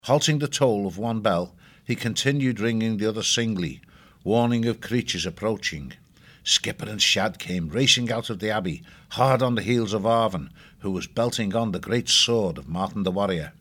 Halting the toll of one bell, he continued ringing the other singly, warning of creatures approaching. Skipper and Shad came racing out of the abbey, hard on the heels of Arvin, who was belting on the great sword of Martin the Warrior.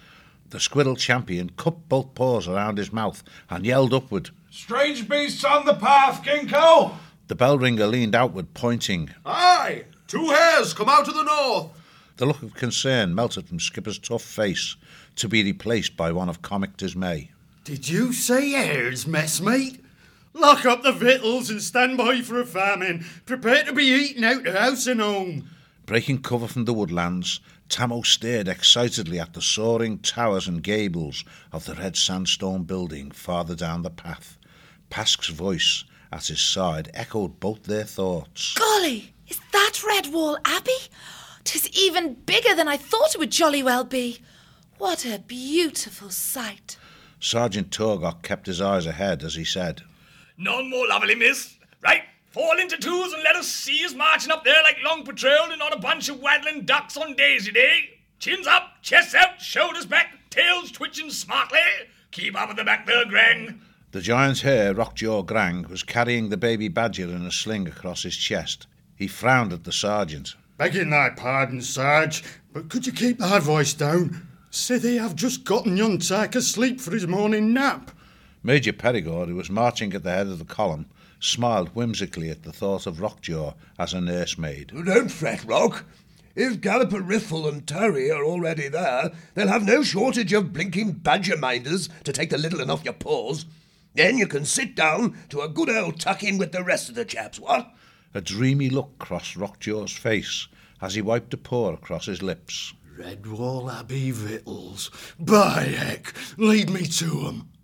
The squirrel champion cupped both paws around his mouth and yelled upward, "Strange beasts on the path, Ginkgo!" The bell ringer leaned outward, pointing. "Aye! 2 hares come out of the north!" The look of concern melted from Skipper's tough face, to be replaced by one of comic dismay. "Did you say hares, messmate? Lock up the victuals and stand by for a famine. Prepare to be eaten out of house and home." Breaking cover from the woodlands, Tammo stared excitedly at the soaring towers and gables of the red sandstone building farther down the path. Pask's voice at his side echoed both their thoughts. "Golly, is that Redwall Abbey? 'Tis even bigger than I thought it would jolly well be. What a beautiful sight." Sergeant Torgok kept his eyes ahead as he said, "None more lovely, miss. Right, fall into twos and let us see us marching up there like long patrolled and not a bunch of waddling ducks on Daisy Day. Chins up, chests out, shoulders back, tails twitching smartly. Keep up at the back there, Grang." The giant hare, Rockjaw Grang, was carrying the baby badger in a sling across his chest. He frowned at the sergeant. "Begging thy pardon, Sarge, but could you keep thy voice down? Sithee, I've just gotten yon tyke asleep for his morning nap." Major Perigord, who was marching at the head of the column, smiled whimsically at the thought of Rockjaw as a nursemaid. "Don't fret, Rock. If Galloper, Riffle and Terry are already there, they'll have no shortage of blinking badger-minders to take the littling off your paws. Then you can sit down to a good old tuck-in with the rest of the chaps, what?" A dreamy look crossed Rockjaw's face as he wiped a paw across his lips. "Redwall Abbey victuals. By heck, lead me to 'em."